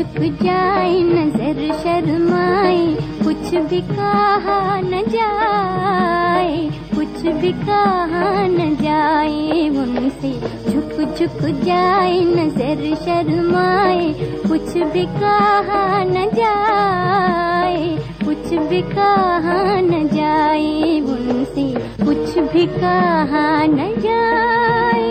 झुक जाए नजर शर्माए, कुछ भी कहा न जाए, कुछ भी कहा न जाए उनसे। झुक झुक जाए नजर शर्माए, कुछ भी कहा न जाए, कुछ भी कहा न जाए उनसे, कुछ भी कहा न जाए।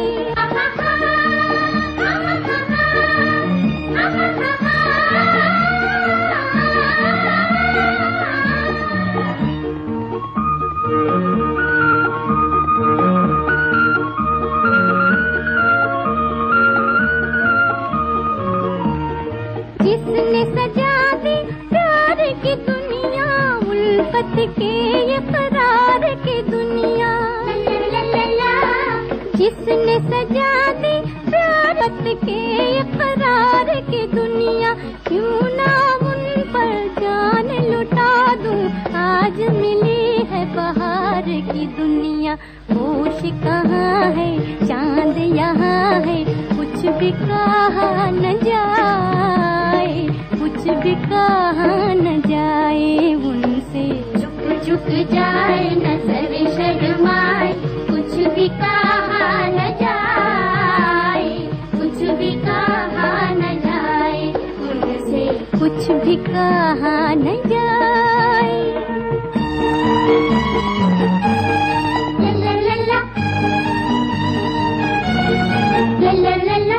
जिसने सजा दी प्यार की दुनिया, उल्फत के इकरार की दुनिया, जिसने सजा दी प्यार के इकरार की दुनिया, क्यों ना उन पर जान लुटा दूं। आज मिली है बहार की दुनिया, होश कहाँ है चांद यहाँ है, कुछ भी कहा न जाए, कुछ भी कहा न जाए उनसे। झुक झुक जाए नजर शर्माए, कुछ भी कहा न जाए, कुछ भी कहा न जाए उनसे, कुछ भी कहा न जाए। ला ला ला ला ला ला ला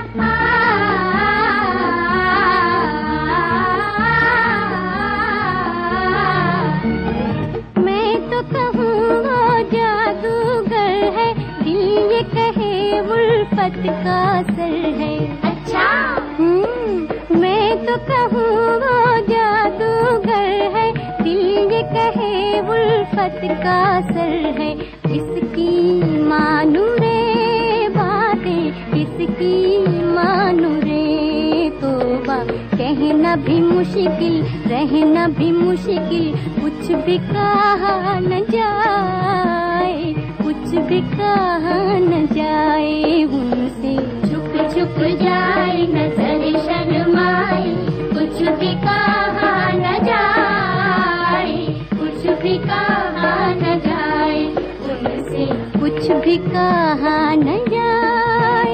मैं तो कहूँ वो जादूगर है, दिल ये कहे उल्फत का असर है। अच्छा मैं तो कहूँ वो जादूगर है, दिल ये कहे उल्फत का असर है। इसकी मानू रे बातें, इसकी मानू रे तौबा, कहना भी मुश्किल रहना भी मुश्किल, कुछ भी कहा न जाए, कुछ भी कहा न जाए उनसे। झुक झुक जाए नजर शर्माए, कुछ भी कहा न जाए, कुछ भी कहा न जाए उनसे, कुछ भी कहा न जाए।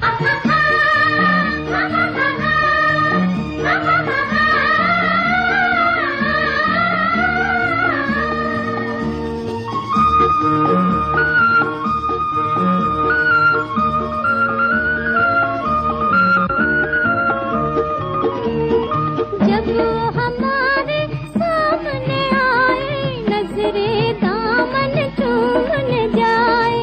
जब वो हमारे सामने आए, नजरे दामन चूमने जाए,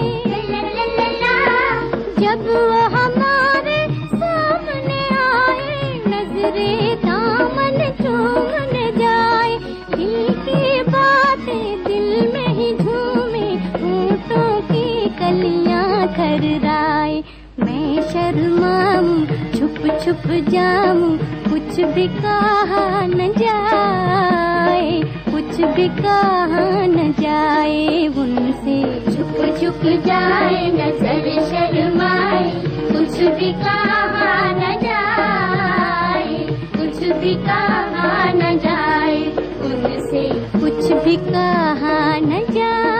जब वो हमारे सामने आए, नजरे दामन चूमने जाए, दिल की बातें दिल में ही झूमे, होठों की कलियां खर्राए। मैं शर्माऊं छुप छुप जाऊं, कुछ भी कहा न जाए, कुछ भी कहा न जाए उनसे। झुक झुक जाए नजर शर्माए, कुछ भी कहा न जाए, कुछ भी कहा न जाए उनसे, कुछ भी कहा न जाए।